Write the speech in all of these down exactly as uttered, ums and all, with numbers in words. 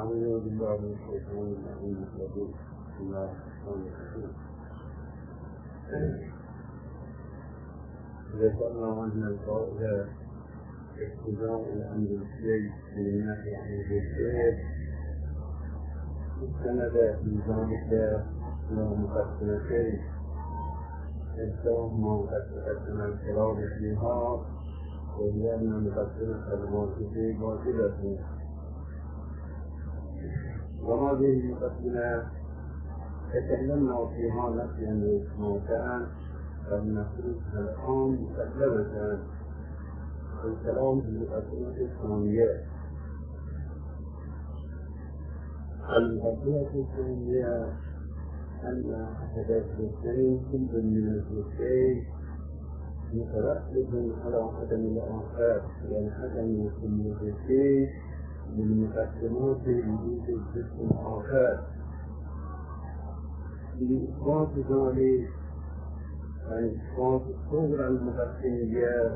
أعوذ بالله من الشيطان الرجيم بسم الله الرحمن الرحيم. ذكرنا أن القائد اقتضاء الأمر الشيء للنهي عن الشيء استند في ذلك إلى مقدمتين إحداهما مقدمة الكلام فيها وهي أن مقدمة الموجودين واجبة، وهذه المقدمة تكلمنا فيها نفسا موتان فلنخرجها الآن مقدمة الكلام في المقدمة الثانية. المقدمة الثانية أن أحد الزوجين كل من الزوجين مترتب على عدم الآخر، لأن عدم كل الزوجين من مقدمات وجود الجسم الآخر. لإثبات ذلك وإثبات الصورة المقدمية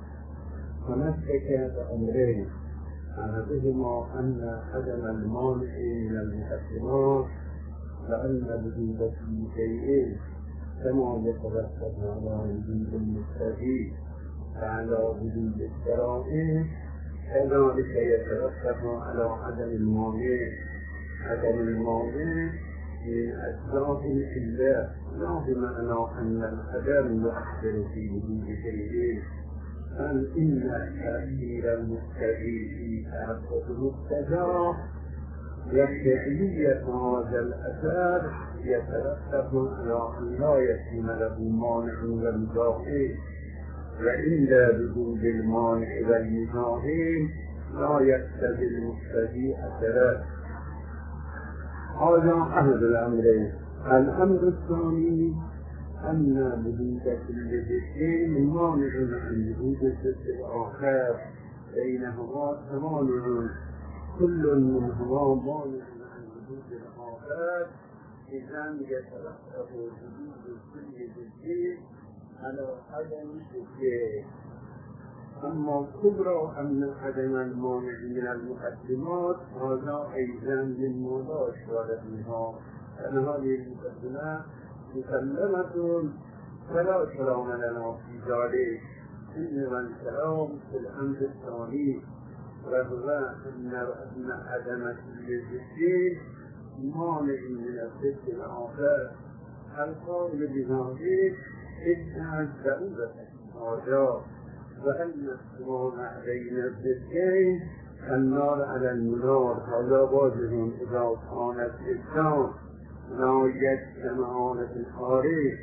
فمسك بأمرين، أحدهما أن عدم المانع من المقدمات لأن وجود كل شيء كما يترتب على وجود المقتضي وعلى وجود الشرائع كذلك يترتب على عدم المانع. عدم المانع من أسباب الإله، لا بمعنى أن العدم يؤثر في وجود شيء، بل إن تأثير المقتضي في تحقق المقتضى وفعلية هذا الأثر يترتب على أن لا يكون له مانع ومزاحم، وعند وجود المانع والمزاحم لا يقتضي المقتضي أثره. هذا أحد الأمرين. الأمر الثاني أن وجود كل شيء مانع عن وجود الشيء الآخر، بينهما تمانع كل منهما مانع عن وجود الآخر، إذا يترتب وجود كل شيء على عدم الشيء. أما كبرى أن عدم المانع من المقدمات هذا أيضا مما لا إشكال فيها، لأن هذه المقدمة مسلمة فلا كلام لنا في ذلك، إنما الكلام في الأمر الثاني وهو أن عدم كل شيء مانع من الشيء الآخر. القول بذلك إنها ضرورة هذا، وأن الصراع بين الضدين النار على النار هذا واجب إذا كان الإنسان لا يجتمعان في الخارج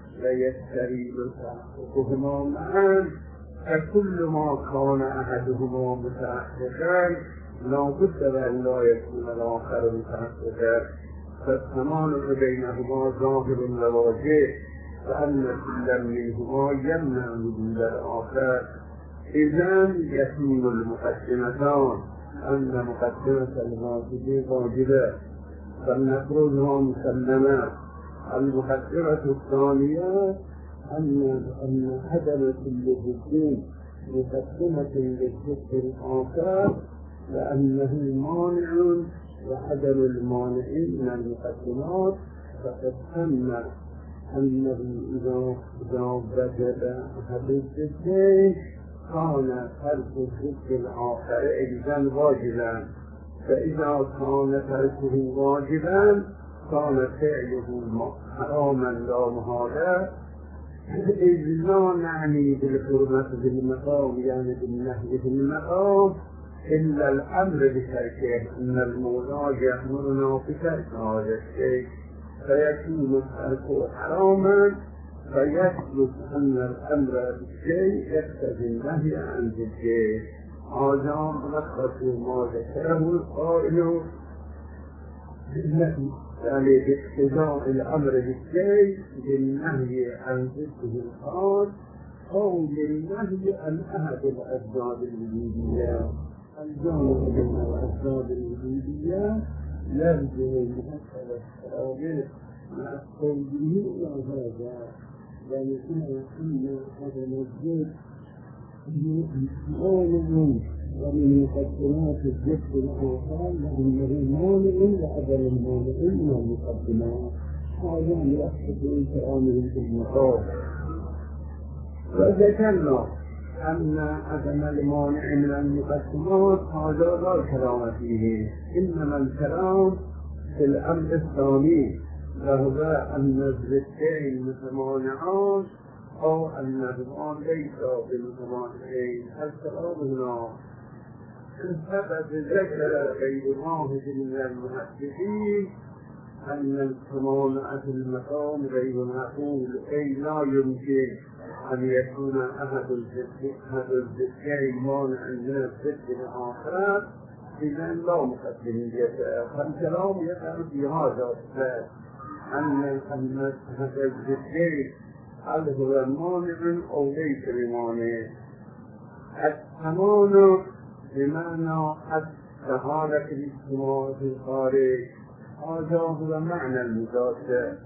ويستريد تحققهما معا، فكل ما كان أحدهما متحققا لا بد وأن لا يكون الآخر متحققا، فالتمانع بينهما ظاهر وواجب، وأن كل منهما يمنع وجود الآخر. إذن يكون المقدمتان أن مقدمة الواجب واجبة فلنخرجها مسلمة. المقدمة الثانية أن أن عدم كل جزء مقدمة للجزء الآخر لأنه مانع، وعدم المانع من المقدمات فقد أن أنه إذا إذا وجد أحد الجزئين كان ترك الجزء الآخر أيضا واجبا، فإذا كان تركه واجبا كان فعله حراما لا محالة، إذ لا نعني بالحرمة بالمقام يعني بالنهي بالمقام إلا الأمر بتركه، أن المولى يأمرنا بترك هذا الشيء فيكون الترك حراما، فيثبت أن الأمر بالشيء يقتضي النهي عن الشيء. هذا ملخص ما ذكره القائل بالنهي، يعني باقتضاء الأمر بالشيء بالنهي عن ضده الخاص أو بالنهي عن أحد الأسباب الوجودية. الجمع بين الأسباب الوجودية يرجع لمسألة التراويح مع التوجيه إلى هذا، يعني إن هذا الموجود مانع ومن مقدمات الذكر الآخر لأنه مانع لعدم المانع من المقدمات هذا يحدث كلامه في المقام. وذكرنا أن عدم المانع من المقدمات هذا لا كلام فيه، إنما الكلام في الأمر الثاني وهو أن الذكرين متمانعان أو أنهما ليسا بالمتمانعين. الكلام هنا فقد ذكر غير واحد من المحدثين أن التمانع في المقام غير معقول، أي لا يمكن أن يكون أحد الذكرين مانعا من الذكر الآخر، إذا لا مقدمية. فالكلام يقع في هذا الباب أن هذا الذكر هل هو مانع أو ليس بمانع. التمانع بمعنى السهالة في الاجتماع في الخارج، هذا هو معنى المضادة.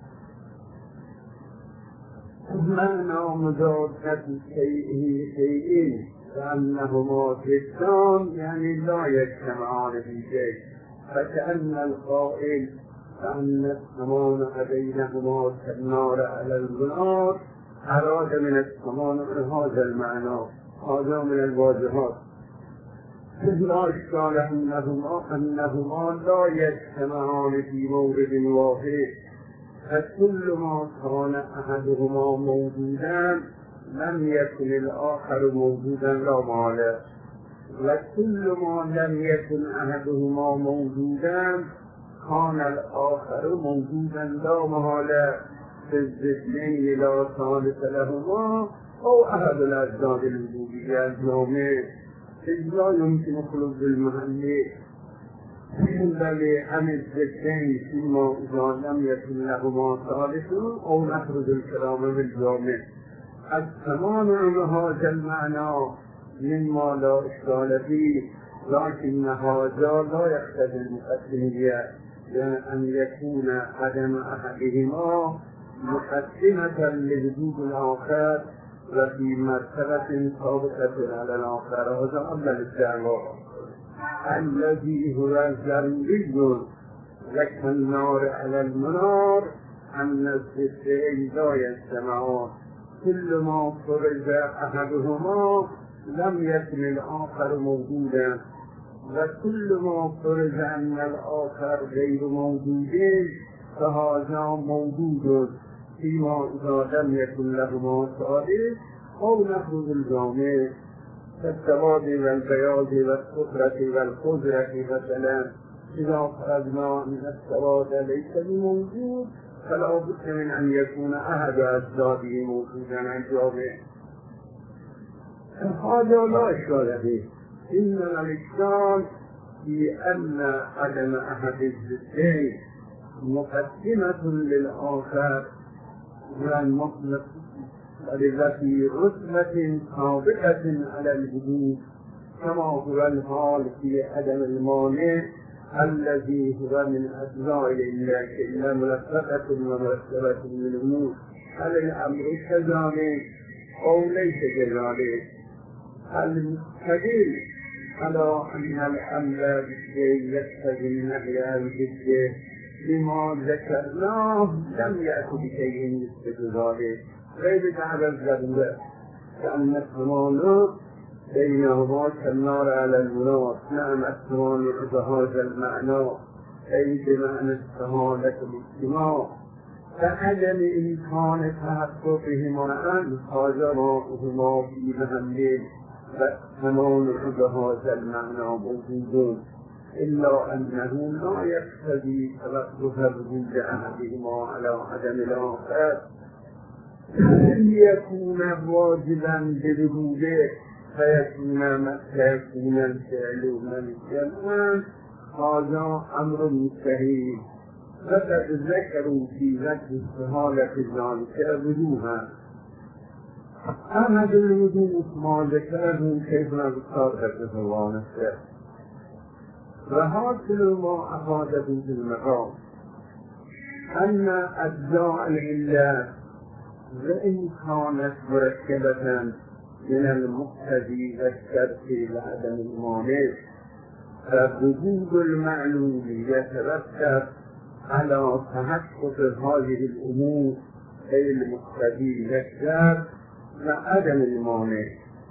معنى مضادة شيء شيئين فأنهما ضدان يعني لا يجتمعان في شيء، فكأن القائل فأن التمانع بينهما كالنار على النار أراد من التمانع هذا المعنى. هذا من الواجهات لا إشكال أنهما أنهما لا يجتمعان في مورد واحد، فكل ما كان أحدهما موجودا لم يكن الآخر موجودا لا محالة، وكل ما لم يكن أحدهما موجودا كان الآخر موجودا لا محالة. في الذكرين لا ثالث لهما أو أحد الأجزاء الوجودية الجامع، إذ لا يمكن خلود المحل بل عن الذكرين فيما إذا لم يكن لهما ثالث أو نخرج الكلام بالجامع. التمانع بهذا المعنى مما لا إشكال فيه، لكن هذا لا يقتضي المقدمية، لأن يكون عدم أحدهما مقدمة لوجود الآخر وفي مرتبة سابقة على الآخر. هذا قبل الدعوة الذي هو ضروري كالنار على المنار أن الذكرين لا يجتمعان، كل ما فرز أحدهما لم يكن الآخر موجودا، وكل ما فرز أن الآخر غير موجود فهذا موجود فيما إذا لم يكن لهما ثالث أو نخرج الجامع كالسواد والبياض والصفرة والخضرة مثلا. إذا فرضنا أن السواد ليس بموجود فلا بد من أن يكون أحد أجزائه موجودا عن الجامع. هذا لا إشكال فيه، إنما الإشكال في أن عدم أحد الذكرين مقدمة للآخر والمطلق التي رتبة سابقة على الوجود، كما هو الحال في عدم المانع الذي هو من أجزاء الله إلا مرتبة ومرتبة من الأمور. هل الأمر كذلك أو ليس كذلك؟ المستدل على أن الأمر بالشيء يقتضي نهي الذكر بما ذكرناه لم يأتي بشيء مثل ذلك غير على الضرورة، لأن التمانع بينهما كالنار على المنار. نعم التمانع بهذا المعنى أي بمعنى السهالة الاجتماع، فعدم إمكان تحققهما أن حاجرهما في محل، فالتمانع بهذا المعنى موجود، إلا أنه لا يقتضي تلقف وجود أحدهما على عدم الآخر ليكون واجبا بوجوده فيكون فيكون الفعل ممكنا. هذا أمر مستحيل. فقد ذكروا في ذكر السهالة ذلك وجوها. أحد الوجوه ما ذكره كيف نذكر الله نفسه، وهذا ما أفاده في المقام أن أجزاء العلة وإن كانت مركبة من المقتضی و الشرط لعدم المانع ووجود المعلوم يترتب على تحقق هذه الأمور أي المقتضي والشرط وعدم المانع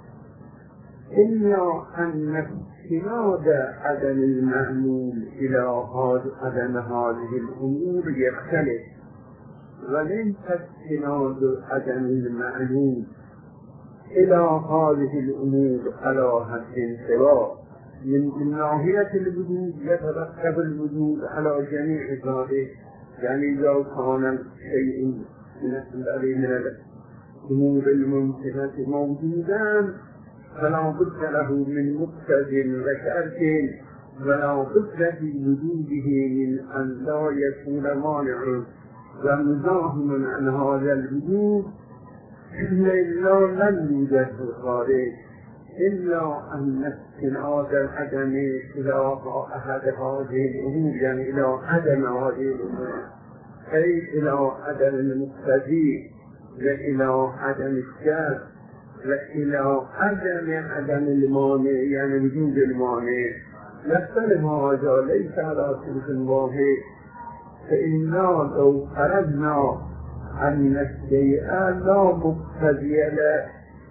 إلا أن استناد عدم المعلوم إلى عدم هذه الأمور يختلف وليس استناد عدم المعلوم إلى هذه الأمور على حد سواء من ناحية الوجود يترتب الوجود على جميع ذلك يعني لو كان شيء من الأمور الممكنة موجودا فلا بد له من مقتضى وشرط ولا بد في وجوده من أن لا يكون مانع ومزاحم عن هذا الوجود إلا لم يوجد في الخارج إلا أن استناد العدم إلى أحد هذه الأمور يعني إلى عدم هذه الأمور أي إلى عدم المقتضي وإلى عدم الشرط وإلى عدم عدم المانع يعني وجود المانع نختلف هذا ليس على صنف واحد فإنا لو خرجنا أن الشيء لا مقتضي له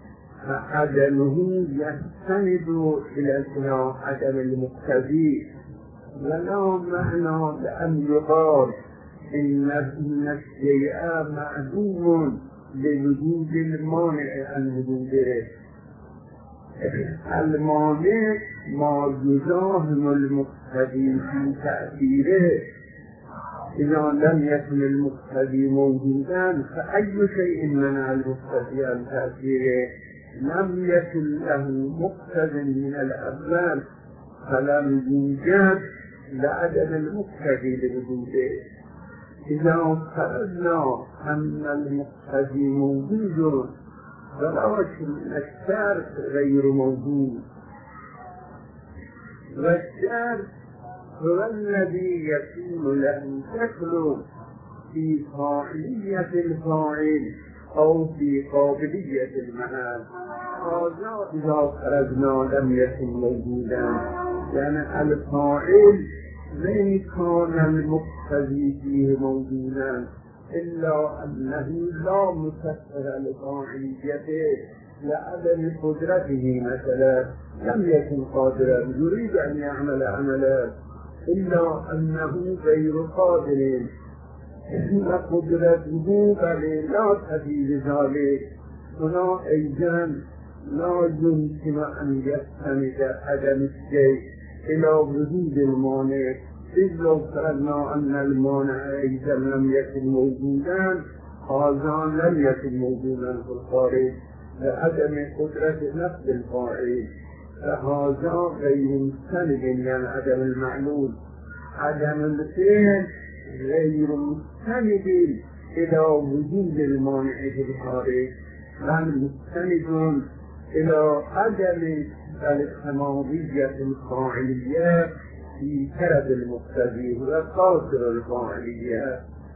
فعدمه يستند إلى عدم المقتضي ولا معنى لأن يقال إن الشيء معدوم لوجود المانع عن وجوده المانع ما يزاحم المقتضي في تأثيره إذا لم يكن المقتضي موجودا فأي شيء منع المقتضي عن تأثيره لم يكن له مقتضى من الأول فلم يوجد لعدم المقتضي لوجوده إذا فرضنا أن المقتضي موجود ولكن الشرط غير موجود والشرط هو الذي يكون له دخل في فاعلية الفاعل أو في قابلية المعاد هذا إذا فرضنا لم يكن موجودا يعني الفاعل لن كان المقتضي فيه موجودا إلا أنه لا مسخر لفاعليته لعدم قدرته مثلا لم يكن قادرا يريد أن يعمل عملا إلا أنه غير قادر إن قدرته بل لا تفي ذلك هنا أيضا لا يمكن أن يستند عدم الشيء إلى وجود المانع إذ لو فرضنا أن المانع أيضا لم يكن موجودا هذا لم يكن موجودا في الخارج لعدم قدرة نفس الفاعل فهذا غير مستند يعني عدم المعلوم عدم الفعل غير مستند إلى وجود المانع في الخارج بل مستند إلى عدم الاحتمالية الفاعلية في كرد المقتضي وقاصر الفاعلية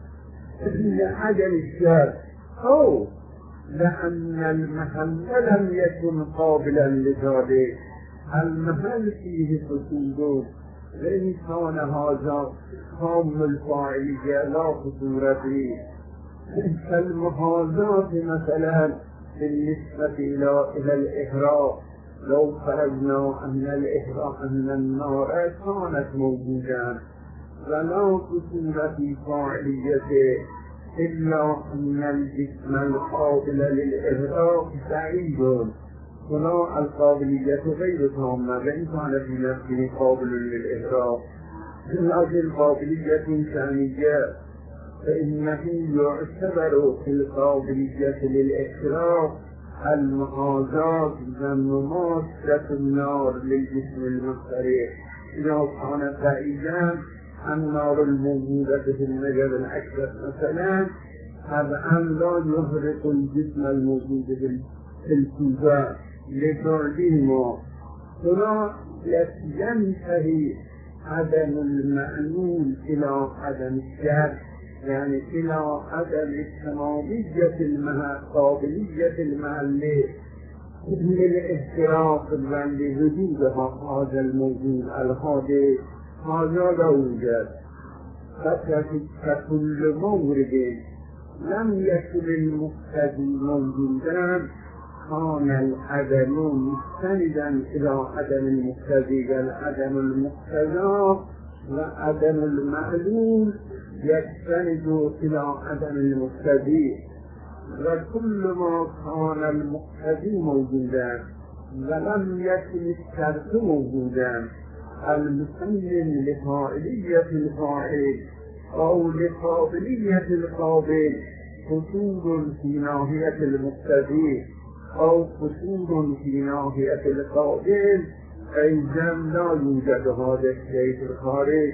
لعدم الشرط أو لأن المحل لم يكن قابلا لذلك المحل فيه خصوص وإن كان هذا قام الفاعلية لا خطورة فيه كالمحاذاة مثلا بالنسبة إلى الإحراق لو فرضنا أن الإحراق أن النار كانت موجودة ولا خطورة في فاعليته إلا أن الجسم القابل للإحراق سعيد ولا القابلية غير تامة وإن كان في نفسه قابل للإحراق لكن القابلية ثانية فإنه يعتبر في القابلية للإحراق المحاذاة مماثلة النار للجسم المحترق إذا كان بعيدا النار الموجودة في المجال الأكبر مثلا طبعا لا يحرق الجسم الموجود في الكوزة لتعليمه هنا ينتهي عدم المعلوم إلى عدم الشرط يعني إلى عدم احتمالية المها قابلية المعلم للافتراق لوجود هذا الموجود الحادث هذا لا يوجد فكل مورد لم يكن المقتضي موجودا كان العدم مستندا إلى عدم المقتضي، والعدم المقتضى وعدم المعلوم يستند إلى عدم المقتضي. وكل ما كان المقتضي موجودا ولم يكن الشرط موجودا المسلم لفاعلية الفاعل أو لقابلية القابل قصور في ناحية المقتضي أو قصور في ناحية القابل أيضا لا يوجد هذا الشيء في الخارج.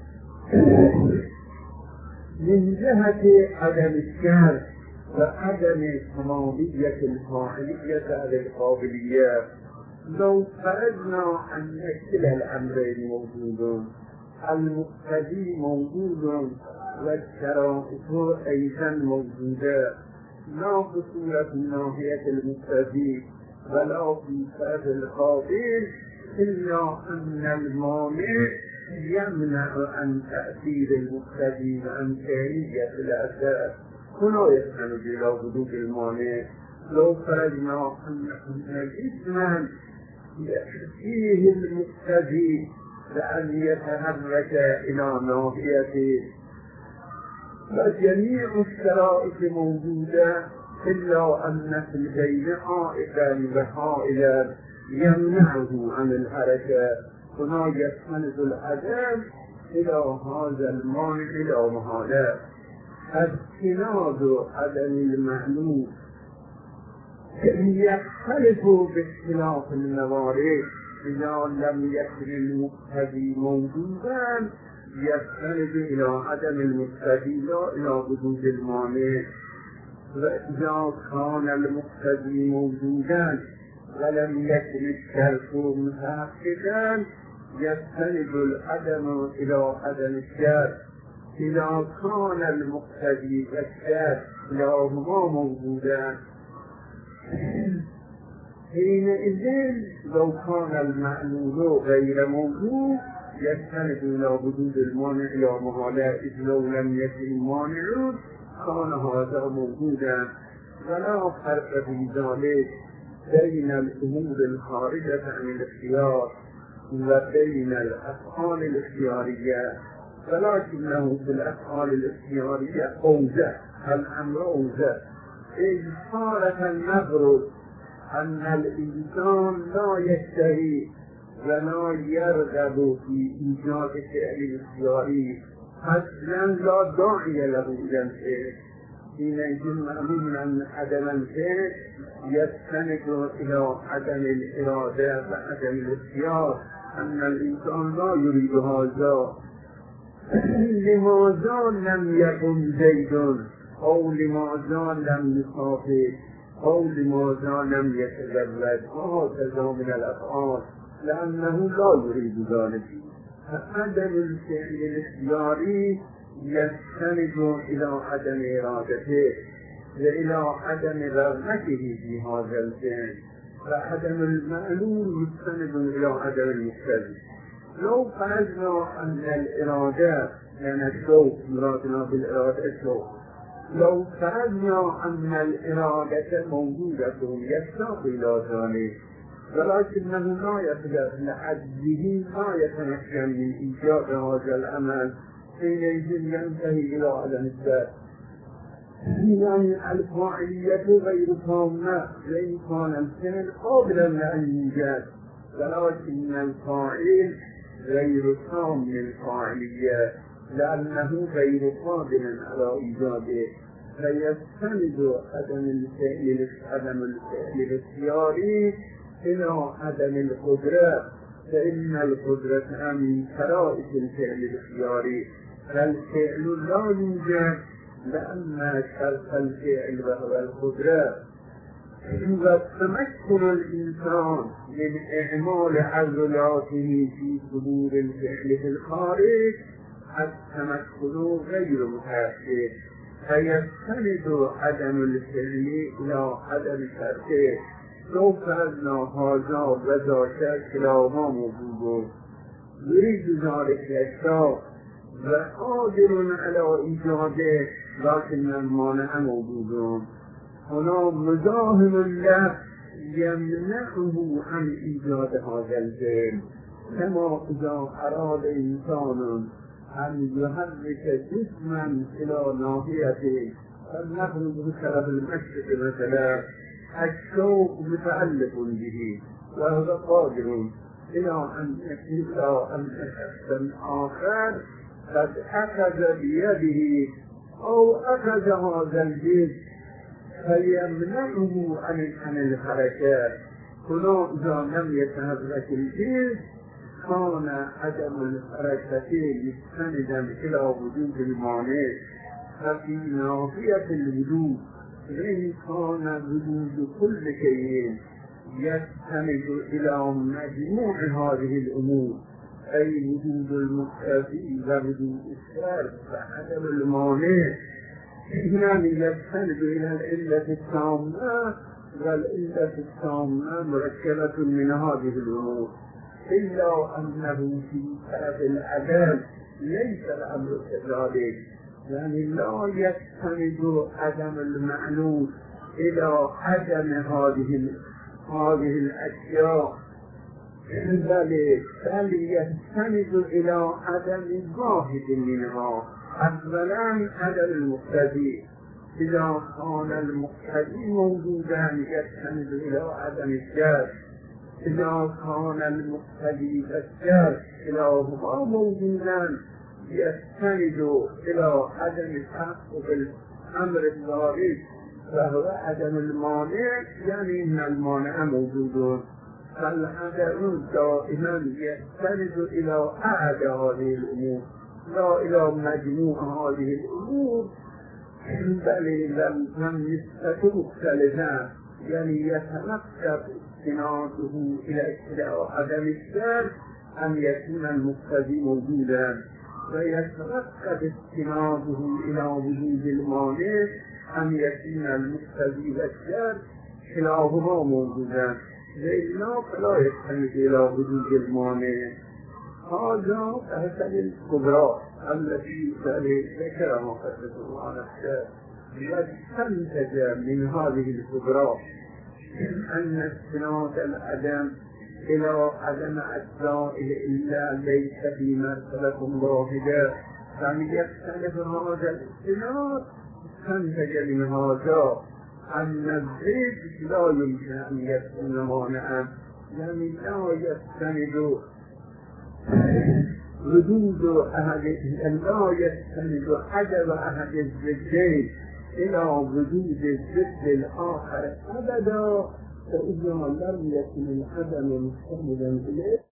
من جهة عدم الشرط وعدم تمامية الفاعلية على القابلية، لو فرضنا أن كلا الأمرين موجود، المقتضي موجود والشرائط أيضا موجودة، لا قصور في ناحية المقتضي ولا في فرض القابل، إلا أن المانع يمنع عن تأثير المقتضي وعن فعلية الأساس. هنا يستند إلى وجود المانع. لو فرضنا أن الإسلام فيه المقتضي بأن يتحرك إلى ناحيته وجميع الشرائط موجودة، إلا أن في البين عائدا وحائلا يمنعه عن الحركة. هنا يستند العدم إلى هذا المانع إلى محالة. استناد عدم المعلوم يختلف باختلاف الموارد. إذا لم يكن المقتضي موجودا يستند إلى عدم المقتضي لا إلى وجود المانع. وإذا كان المقتضي موجودا ولم يكن الشرط متحققا يستند العدم إلى عدم الشرط. إذا كان المقتضي والشرط كلاهما موجودا حينئذ لو كان المعلول غير موجود يستند إلى وجود المانع إلى محالة، إذ لو لم يكن مانع كان هذا موجودا. ولا فرق في ذلك بين الأمور الخارجة عن الاختيار وبين الأفعال الاختيارية، ولكنه في الأفعال الاختيارية أوضح، الأمر أوضح. إذ صارت النظر أن الإنسان لا يشتهي ولا يرغب في إيجاد فعل اختياري، أصلا لا داعي له إلى الفعل. حينئذ معلوم أن عدم الفعل يستند إلى عدم الإرادة وعدم الاختيار، أن الإنسان لا يريد هذا. لماذا لم يكن زيد أو لماذا لم يسافر أو لماذا لم يتزوج وهكذا من الأفعال؟ لأنه لا يريد ذلك. عدم الفعل الاختياري يستند إلى عدم إرادته وإلى عدم رغبته في هذا الفعل، وعدم المعلوم مستند إلى عدم المقتضي. لو فرضنا أن الإرادة يعني الشوق، مرادنا بالإرادة الشوق، لو فرضنا أن الإرادة موجودة يشتاق إلى ذلك ولكنه لا يقدر لعجزه لا يتمكن من إيجاد هذا العمل، حينئذ ينتهي إلى عدم الشرط. يعني الفاعلية غير تامة، وإن كان الفعل قابلا لأن يوجد، ولكن الفاعل غير تام الفاعلية لأنه غير قادر على إيجاده. فيستند عدم الفعل عدم الفعل الاختياري إلى عدم القدرة، فإن القدرة من شرائط الفعل الاختياري، فالفعل لا يوجد لأن شرط الفعل وهو القدرة. وتمكن الإنسان من إعمال عضلاته في صدور الفعل في الخارج التمكن غير متحقق، فيستند عدم الفعل إلى عدم شرطه. لو فرضنا هذا وذاك كلاهما موجود يريد ذلك الأشياء وقادر على إيجاده لكن المانع موجود. هنا مزاحم الله يمنعه عن إيجاد هذا الفعل، كما إذا أراد إنسان أن يحرك جسما إلى ناحيته فلنقل بسبب المشرق مثلا الشوق متعلق به وهو قادر إلى أن إلى أن شخص آخر قد أخذ بيده أو أخذ هذا الجسم فيمنعه عن عن الحركات. هنا إذا لم يتحرك الجسم كان عدم الحركة مستندا إلى وجود المانع، ففي ناحية الوجود إن كان وجود كل شيء يستند إلى مجموع هذه الأمور، أي وجود المقتضي ووجود الشرط وعدم المانع، يعني يستند إلى العلة التامة، والعلة التامة مركبة من هذه الأمور، إلا أنه في طرف العدم ليس الأمر كذلك، يعني لا يستند عدم المعلوم إلى عدم هذه هذه الأشياء، بل بل يستند إلى عدم واحد منها. أولا عدم المقتضي، إذا كان المقتضي موجودا يستند إلى عدم الشرط، إذا كان المقتضي والشرط كلاهما موجودان يستند إلى عدم تحقق الأمر الوارد وهو عدم المانع، يعني أن المانع موجود، فالعدم دائما يستند إلى أحد هذه الأمور لا إلى مجموع هذه الأمور، بل لم يستطع مختلفا، يعني يتنقل استناده إلى عدم الشرط أن يكون المقتضي موجودا، ويتنقل استناده إلى وجود المانع أن يكون المقتضي والشرط كلاهما موجودا، وإلا فلا يستند إلى وجود المانع. هذا أحسن الكبرى التي ذكرها قدس الله نفسه، واستنتج من هذه الكبرى أن استناد العدم إلى عدم أجزاء إلا ليس في مرتبة واحدة، يعني يختلف هذا الاستناد. استنتج من هذا أن الزيد لا يمكن أن يكون مانعا، يعني لا يستند وجود أحد لا يستند عدم أحد الزدين إلى وجود الزد الآخر أبدا، فإذا لم يكن العدم مستندا إليه